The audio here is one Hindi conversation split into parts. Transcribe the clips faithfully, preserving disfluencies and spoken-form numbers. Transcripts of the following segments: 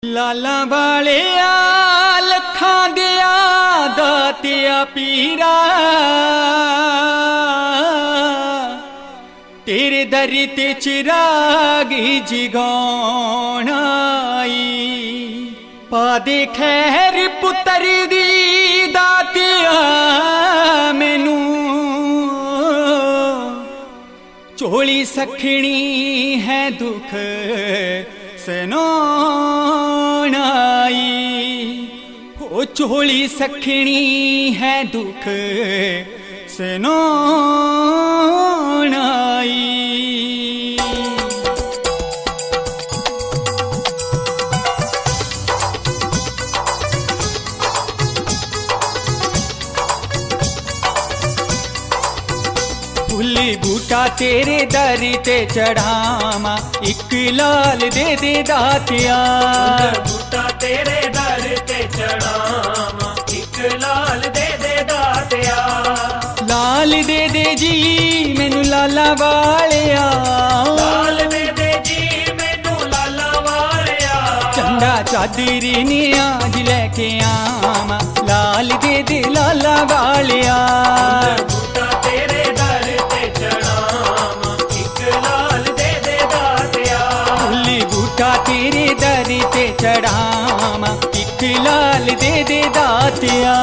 लाला वाले लखा दिया दातिया पीरा तेरे दरी ते चिरागी जिगाई पा दे खैर पुत्र दी दातिया मैनू चोली सखनी है दुख सनोनाई हो चोली सखनी है दुख सनोनाई। फुल्ली बूटा तेरे दर ते चढ़ावा एक लाल दे दे दातिया। बूटा तेरे दर ते चढ़ावा एक लाल दे दे दातिया। लाल दे दे जी मैनू लाला वालिया। लाल दे दे जी मैनू लाला वालिया। चंदा चादरी ने आज लेके आवा लाल दे दे लाला वालिया। बूटा तेरे दर ते चढ़ावा एक लाल दे दे दातिया। फुल्ली बूटा तेरे दर ते चढ़ावा एक लाल दे दे दातिया।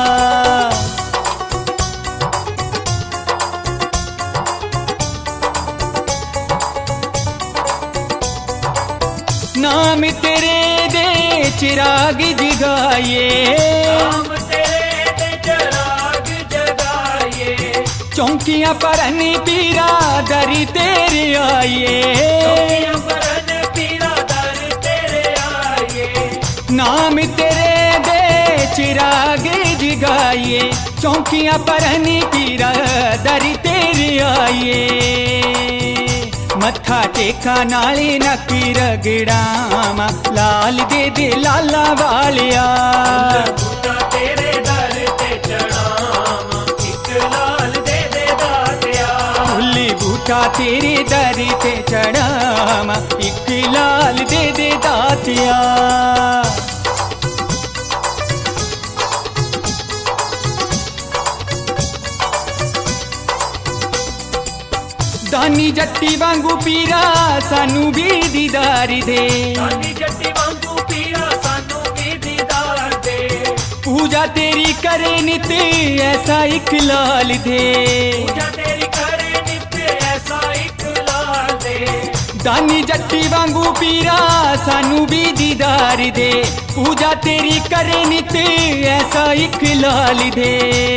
नाम तेरे दे चिराग जगाए। नाम तेरे दे चिराग जगाए। चौंकियां परन पीरा दरी तेरे आइए। चौकियां परन पीरा दर तेरे आइए। नाम तेरे दे चिराग जगाए। चौंकियां परन पीरा दरी तेरे आइए। मत्था टेका नाले नकी रगड़ावा लाल दे दे लाला वालिया। बूटा तेरे दर ते चढ़ावा एक लाल दे दे दातिया। फुल्ली बूटा तेरे दर ते चढ़ावा एक लाल दे दे दातिया। दानी जट्टी वांगू पीरा सानू भी दीदार दे। दानी जट्टी वांगू पीरा सानू भी दीदार दे। पूजा तेरी करे नित ऐसा एक लाल दे। पूजा तेरी करे नित ऐसा एक लाल दे। दानी जट्टी वांगू पीरा सानू भी दीदार दे। पूजा तेरी करे नित ऐसा एक लाल दे।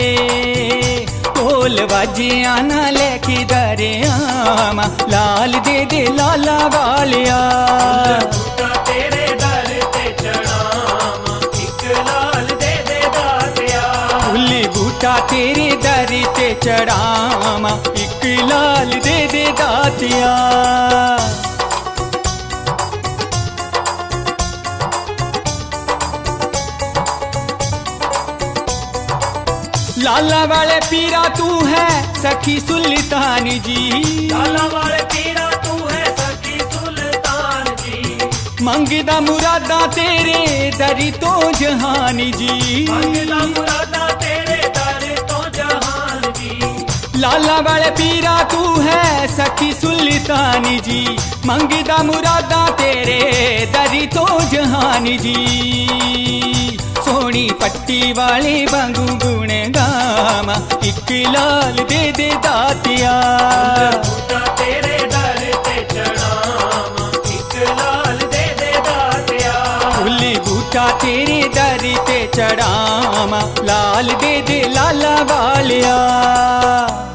ढोल बाजिया ना लेके दरे आवा लाल दे दे लाला वालिया। बूटा तेरे दर ते चढ़ावा एक लाल दे दे दातिया। फुल्ली बूटा तेरे दर ते चढ़ावा एक लाल दे दे दातिया। लाला वाले पीरा तू है सखी सुल्तान जी। लाला वाले पीरा तू है सखी सुल्तान जी। मंगदा मुरादा तेरे दरी तो जहान जी। मंगदा मुरादा तेरे दर तो जहान जी। लाला वाले पीरा तू है सखी सुल्तान जी। मंगदा मुरादा तेरे दरी तो जहान जी। सोनी पट्टी वाले वांगू गुण गावा एक लाल दे दे दातिया। बूटा तेरे दर ते चढ़ावा एक लाल दे दे दातिया। फुल्ली बूटा तेरे दर ते चढ़ावा लाल दे दे लाला वालिया।